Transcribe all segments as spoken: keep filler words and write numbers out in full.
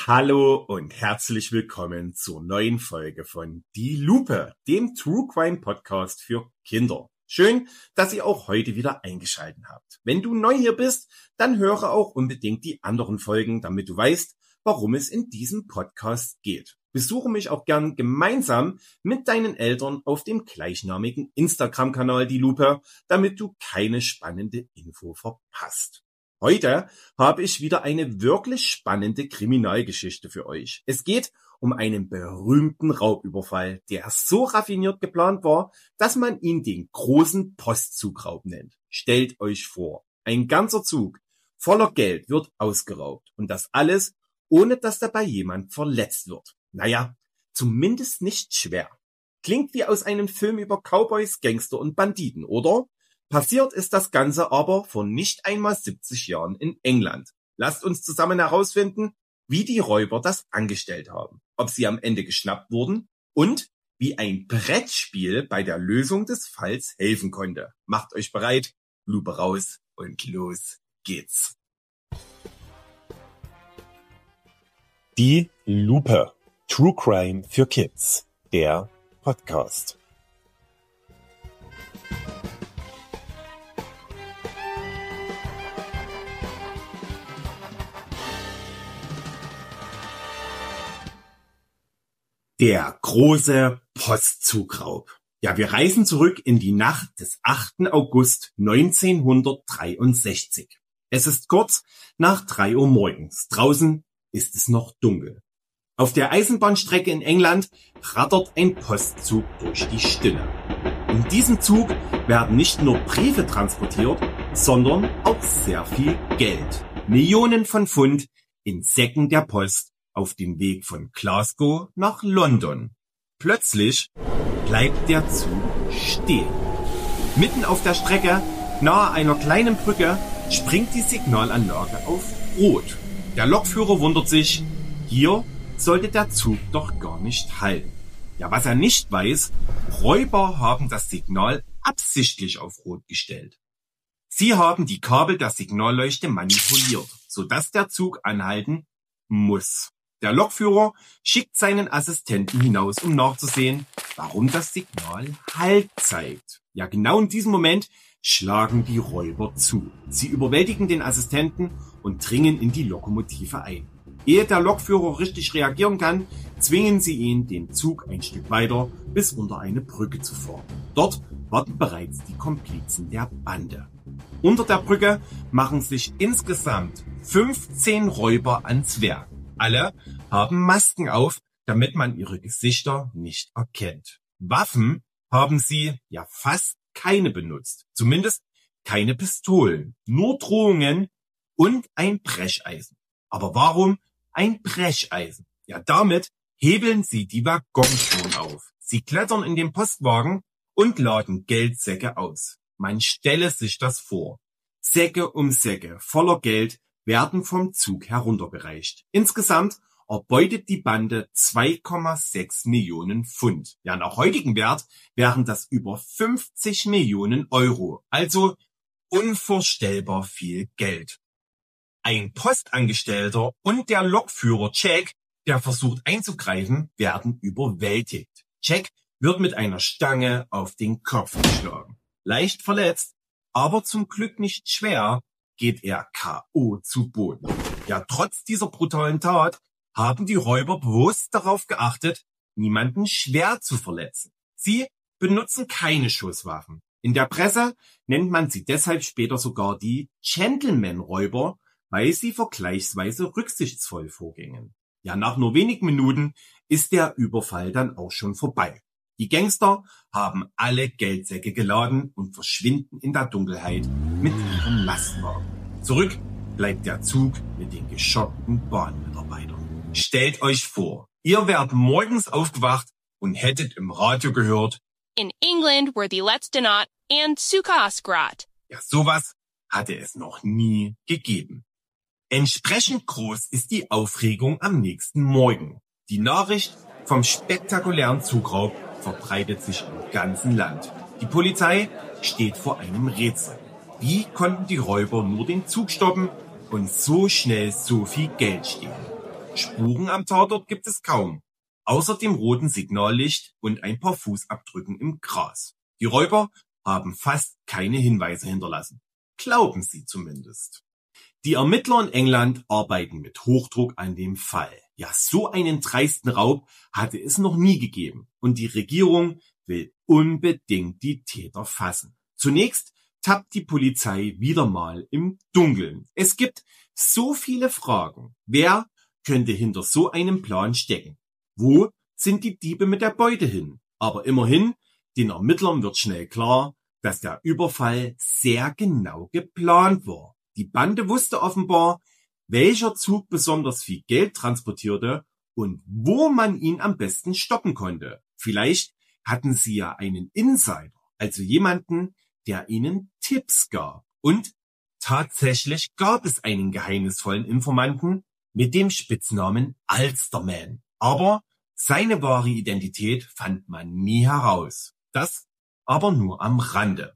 Hallo und herzlich willkommen zur neuen Folge von Die Lupe, dem True Crime Podcast für Kinder. Schön, dass ihr auch heute wieder eingeschaltet habt. Wenn du neu hier bist, dann höre auch unbedingt die anderen Folgen, damit du weißt, warum es in diesem Podcast geht. Besuche mich auch gern gemeinsam mit deinen Eltern auf dem gleichnamigen Instagram-Kanal Die Lupe, damit du keine spannende Info verpasst. Heute habe ich wieder eine wirklich spannende Kriminalgeschichte für euch. Es geht um einen berühmten Raubüberfall, der so raffiniert geplant war, dass man ihn den großen Postzugraub nennt. Stellt euch vor, ein ganzer Zug voller Geld wird ausgeraubt und das alles, ohne dass dabei jemand verletzt wird. Naja, zumindest nicht schwer. Klingt wie aus einem Film über Cowboys, Gangster und Banditen, oder? Passiert ist das Ganze aber vor nicht einmal siebzig Jahren in England. Lasst uns zusammen herausfinden, wie die Räuber das angestellt haben, ob sie am Ende geschnappt wurden und wie ein Brettspiel bei der Lösung des Falls helfen konnte. Macht euch bereit, Lupe raus und los geht's. Die Lupe, True Crime für Kids, der Podcast. Der große Postzugraub. Ja, wir reisen zurück in die Nacht des achten August neunzehnhundertdreiundsechzig. Es ist kurz nach drei Uhr morgens. Draußen ist es noch dunkel. Auf der Eisenbahnstrecke in England rattert ein Postzug durch die Stille. In diesem Zug werden nicht nur Briefe transportiert, sondern auch sehr viel Geld. Millionen von Pfund in Säcken der Post auf dem Weg von Glasgow nach London. Plötzlich bleibt der Zug stehen. Mitten auf der Strecke, nahe einer kleinen Brücke, springt die Signalanlage auf Rot. Der Lokführer wundert sich, hier sollte der Zug doch gar nicht halten. Ja, was er nicht weiß, Räuber haben das Signal absichtlich auf Rot gestellt. Sie haben die Kabel der Signalleuchte manipuliert, sodass der Zug anhalten muss. Der Lokführer schickt seinen Assistenten hinaus, um nachzusehen, warum das Signal Halt zeigt. Ja, genau in diesem Moment schlagen die Räuber zu. Sie überwältigen den Assistenten und dringen in die Lokomotive ein. Ehe der Lokführer richtig reagieren kann, zwingen sie ihn, den Zug ein Stück weiter bis unter eine Brücke zu fahren. Dort warten bereits die Komplizen der Bande. Unter der Brücke machen sich insgesamt fünfzehn Räuber ans Werk. Alle haben Masken auf, damit man ihre Gesichter nicht erkennt. Waffen haben sie ja fast keine benutzt. Zumindest keine Pistolen. Nur Drohungen und ein Brecheisen. Aber warum ein Brecheisen? Ja, damit hebeln sie die Waggons auf. Sie klettern in den Postwagen und laden Geldsäcke aus. Man stelle sich das vor. Säcke um Säcke voller Geld werden vom Zug heruntergereicht. Insgesamt erbeutet die Bande zwei Komma sechs Millionen Pfund. Ja, nach heutigem Wert wären das über fünfzig Millionen Euro. Also unvorstellbar viel Geld. Ein Postangestellter und der Lokführer Jack, der versucht einzugreifen, werden überwältigt. Jack wird mit einer Stange auf den Kopf geschlagen. Leicht verletzt, aber zum Glück nicht schwer, geht er K O zu Boden. Ja, trotz dieser brutalen Tat haben die Räuber bewusst darauf geachtet, niemanden schwer zu verletzen. Sie benutzen keine Schusswaffen. In der Presse nennt man sie deshalb später sogar die Gentleman-Räuber, weil sie vergleichsweise rücksichtsvoll vorgingen. Ja, nach nur wenigen Minuten ist der Überfall dann auch schon vorbei. Die Gangster haben alle Geldsäcke geladen und verschwinden in der Dunkelheit mit ihren Lastwagen. Zurück bleibt der Zug mit den geschockten Bahnmitarbeitern. Stellt euch vor, ihr werdet morgens aufgewacht und hättet im Radio gehört: In England were the Let's Not and Sukasgrat. Ja, sowas hatte es noch nie gegeben. Entsprechend groß ist die Aufregung am nächsten Morgen. Die Nachricht vom spektakulären Zugraub verbreitet sich im ganzen Land. Die Polizei steht vor einem Rätsel. Wie konnten die Räuber nur den Zug stoppen und so schnell so viel Geld stehlen? Spuren am Tatort gibt es kaum, außer dem roten Signallicht und ein paar Fußabdrücken im Gras. Die Räuber haben fast keine Hinweise hinterlassen. Glauben sie zumindest. Die Ermittler in England arbeiten mit Hochdruck an dem Fall. Ja, so einen dreisten Raub hatte es noch nie gegeben. Und die Regierung will unbedingt die Täter fassen. Zunächst tappt die Polizei wieder mal im Dunkeln. Es gibt so viele Fragen. Wer könnte hinter so einem Plan stecken? Wo sind die Diebe mit der Beute hin? Aber immerhin, den Ermittlern wird schnell klar, dass der Überfall sehr genau geplant war. Die Bande wusste offenbar, welcher Zug besonders viel Geld transportierte und wo man ihn am besten stoppen konnte. Vielleicht hatten sie ja einen Insider, also jemanden, der ihnen Tipps gab. Und tatsächlich gab es einen geheimnisvollen Informanten mit dem Spitznamen Ulsterman. Aber seine wahre Identität fand man nie heraus. Das aber nur am Rande.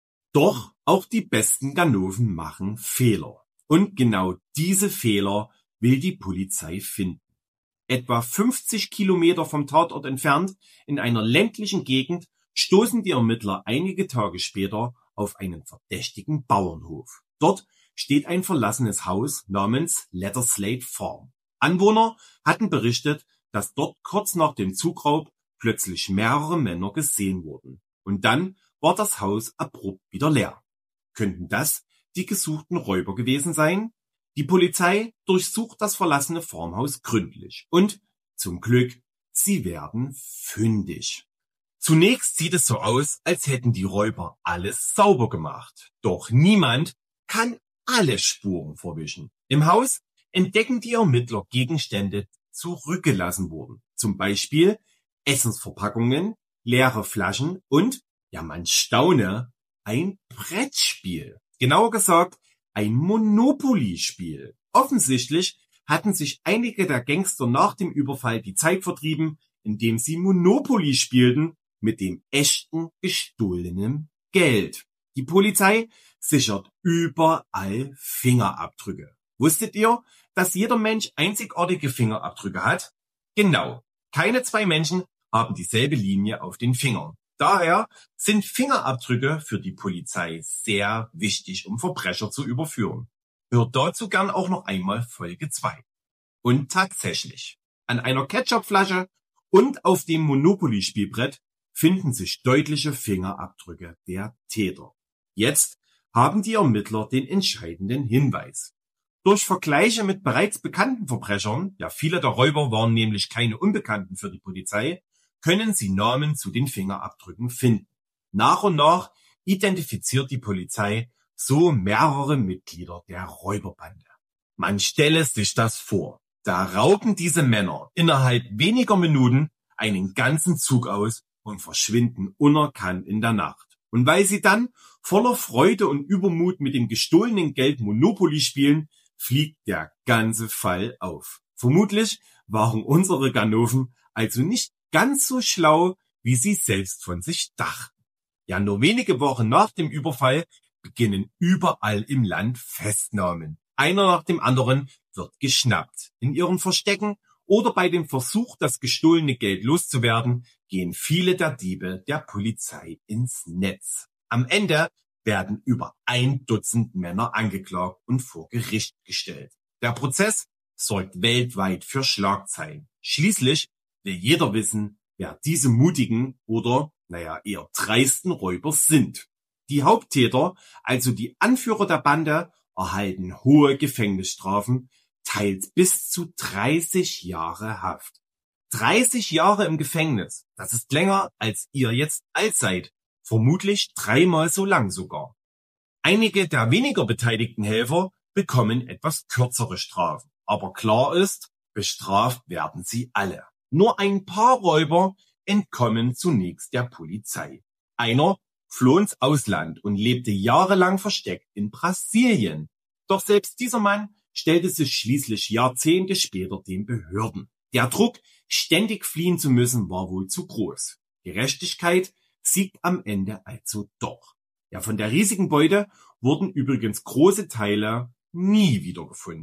Doch auch die besten Ganoven machen Fehler. Und genau diese Fehler will die Polizei finden. Etwa fünfzig Kilometer vom Tatort entfernt, in einer ländlichen Gegend, stoßen die Ermittler einige Tage später auf einen verdächtigen Bauernhof. Dort steht ein verlassenes Haus namens Letterslade Farm. Anwohner hatten berichtet, dass dort kurz nach dem Zugraub plötzlich mehrere Männer gesehen wurden. Und dann war das Haus abrupt wieder leer. Könnten das die gesuchten Räuber gewesen sein? Die Polizei durchsucht das verlassene Farmhaus gründlich. Und zum Glück, sie werden fündig. Zunächst sieht es so aus, als hätten die Räuber alles sauber gemacht. Doch niemand kann alle Spuren verwischen. Im Haus entdecken die Ermittler Gegenstände, die zurückgelassen wurden. Zum Beispiel Essensverpackungen, leere Flaschen und, ja man staune, ein Brettspiel. Genauer gesagt, ein Monopoly-Spiel. Offensichtlich hatten sich einige der Gangster nach dem Überfall die Zeit vertrieben, indem sie Monopoly spielten mit dem echten gestohlenen Geld. Die Polizei sichert überall Fingerabdrücke. Wusstet ihr, dass jeder Mensch einzigartige Fingerabdrücke hat? Genau. Keine zwei Menschen haben dieselbe Linie auf den Fingern. Daher sind Fingerabdrücke für die Polizei sehr wichtig, um Verbrecher zu überführen. Hört dazu gern auch noch einmal Folge zwei. Und tatsächlich, an einer Ketchupflasche und auf dem Monopoly-Spielbrett finden sich deutliche Fingerabdrücke der Täter. Jetzt haben die Ermittler den entscheidenden Hinweis. Durch Vergleiche mit bereits bekannten Verbrechern, ja viele der Räuber waren nämlich keine Unbekannten für die Polizei, können sie Namen zu den Fingerabdrücken finden. Nach und nach identifiziert die Polizei so mehrere Mitglieder der Räuberbande. Man stelle sich das vor. Da rauben diese Männer innerhalb weniger Minuten einen ganzen Zug aus und verschwinden unerkannt in der Nacht. Und weil sie dann voller Freude und Übermut mit dem gestohlenen Geld Monopoly spielen, fliegt der ganze Fall auf. Vermutlich waren unsere Ganoven also nicht ganz so schlau, wie sie selbst von sich dachten. Ja, nur wenige Wochen nach dem Überfall beginnen überall im Land Festnahmen. Einer nach dem anderen wird geschnappt. In ihren Verstecken oder bei dem Versuch, das gestohlene Geld loszuwerden, gehen viele der Diebe der Polizei ins Netz. Am Ende werden über ein Dutzend Männer angeklagt und vor Gericht gestellt. Der Prozess sorgt weltweit für Schlagzeilen. Schließlich will jeder wissen, wer diese mutigen oder, naja, eher dreisten Räuber sind. Die Haupttäter, also die Anführer der Bande, erhalten hohe Gefängnisstrafen, teils bis zu dreißig Jahre Haft. dreißig Jahre im Gefängnis, das ist länger, als ihr jetzt alt seid. Vermutlich dreimal so lang sogar. Einige der weniger beteiligten Helfer bekommen etwas kürzere Strafen. Aber klar ist, bestraft werden sie alle. Nur ein paar Räuber entkommen zunächst der Polizei. Einer floh ins Ausland und lebte jahrelang versteckt in Brasilien. Doch selbst dieser Mann stellte sich schließlich Jahrzehnte später den Behörden. Der Druck, ständig fliehen zu müssen, war wohl zu groß. Gerechtigkeit siegt am Ende also doch. Ja, von der riesigen Beute wurden übrigens große Teile nie wiedergefunden.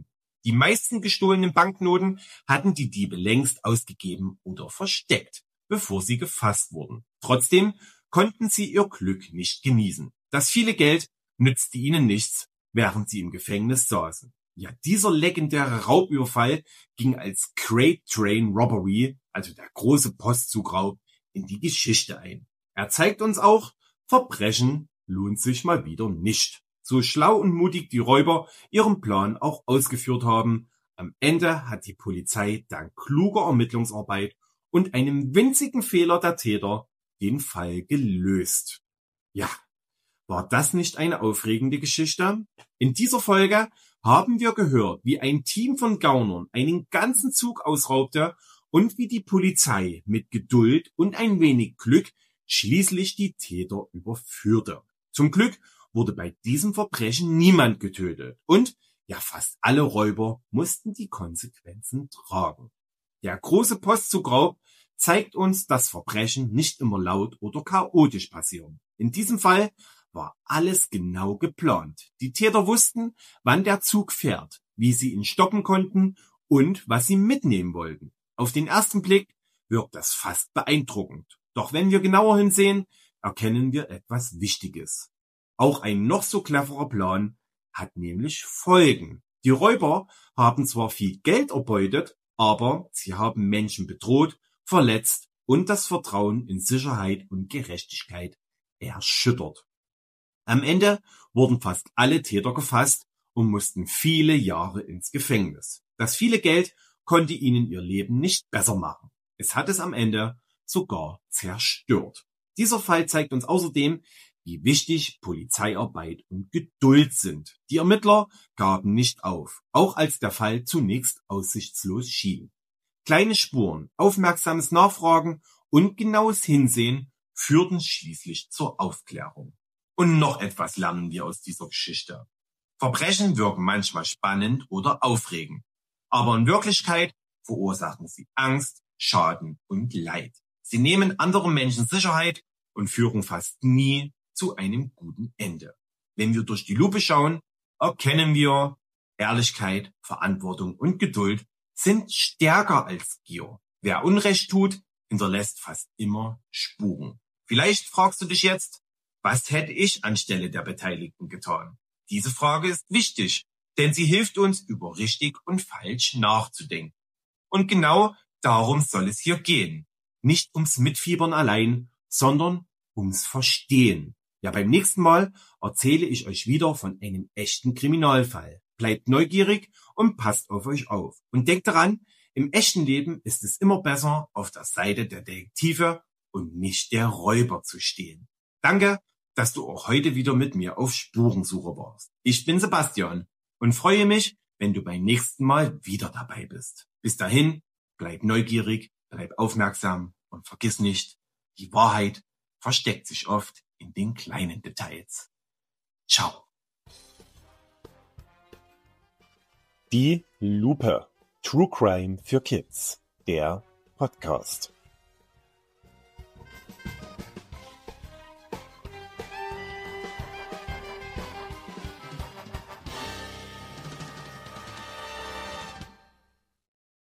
Die meisten gestohlenen Banknoten hatten die Diebe längst ausgegeben oder versteckt, bevor sie gefasst wurden. Trotzdem konnten sie ihr Glück nicht genießen. Das viele Geld nützte ihnen nichts, während sie im Gefängnis saßen. Ja, dieser legendäre Raubüberfall ging als Great Train Robbery, also der große Postzugraub, in die Geschichte ein. Er zeigt uns auch, Verbrechen lohnt sich mal wieder nicht. So schlau und mutig die Räuber ihren Plan auch ausgeführt haben, am Ende hat die Polizei dank kluger Ermittlungsarbeit und einem winzigen Fehler der Täter den Fall gelöst. Ja, war das nicht eine aufregende Geschichte? In dieser Folge haben wir gehört, wie ein Team von Gaunern einen ganzen Zug ausraubte und wie die Polizei mit Geduld und ein wenig Glück schließlich die Täter überführte. Zum Glück wurde bei diesem Verbrechen niemand getötet und ja, fast alle Räuber mussten die Konsequenzen tragen. Der große Postzugraub zeigt uns, dass Verbrechen nicht immer laut oder chaotisch passieren. In diesem Fall war alles genau geplant. Die Täter wussten, wann der Zug fährt, wie sie ihn stoppen konnten und was sie mitnehmen wollten. Auf den ersten Blick wirkt das fast beeindruckend. Doch wenn wir genauer hinsehen, erkennen wir etwas Wichtiges. Auch ein noch so cleverer Plan hat nämlich Folgen. Die Räuber haben zwar viel Geld erbeutet, aber sie haben Menschen bedroht, verletzt und das Vertrauen in Sicherheit und Gerechtigkeit erschüttert. Am Ende wurden fast alle Täter gefasst und mussten viele Jahre ins Gefängnis. Das viele Geld konnte ihnen ihr Leben nicht besser machen. Es hat es am Ende sogar zerstört. Dieser Fall zeigt uns außerdem, wie wichtig Polizeiarbeit und Geduld sind. Die Ermittler gaben nicht auf, auch als der Fall zunächst aussichtslos schien. Kleine Spuren, aufmerksames Nachfragen und genaues Hinsehen führten schließlich zur Aufklärung. Und noch etwas lernen wir aus dieser Geschichte. Verbrechen wirken manchmal spannend oder aufregend, aber in Wirklichkeit verursachen sie Angst, Schaden und Leid. Sie nehmen anderen Menschen Sicherheit und führen fast nie zu einem guten Ende. Wenn wir durch die Lupe schauen, erkennen wir, Ehrlichkeit, Verantwortung und Geduld sind stärker als Gier. Wer Unrecht tut, hinterlässt fast immer Spuren. Vielleicht fragst du dich jetzt, was hätte ich anstelle der Beteiligten getan? Diese Frage ist wichtig, denn sie hilft uns, über richtig und falsch nachzudenken. Und genau darum soll es hier gehen. Nicht ums Mitfiebern allein, sondern ums Verstehen. Ja, beim nächsten Mal erzähle ich euch wieder von einem echten Kriminalfall. Bleibt neugierig und passt auf euch auf. Und denkt daran, im echten Leben ist es immer besser, auf der Seite der Detektive und nicht der Räuber zu stehen. Danke, dass du auch heute wieder mit mir auf Spurensuche warst. Ich bin Sebastian und freue mich, wenn du beim nächsten Mal wieder dabei bist. Bis dahin, bleib neugierig, bleib aufmerksam und vergiss nicht, die Wahrheit versteckt sich oft in den kleinen Details. Ciao. Die Lupe. True Crime für Kids. Der Podcast.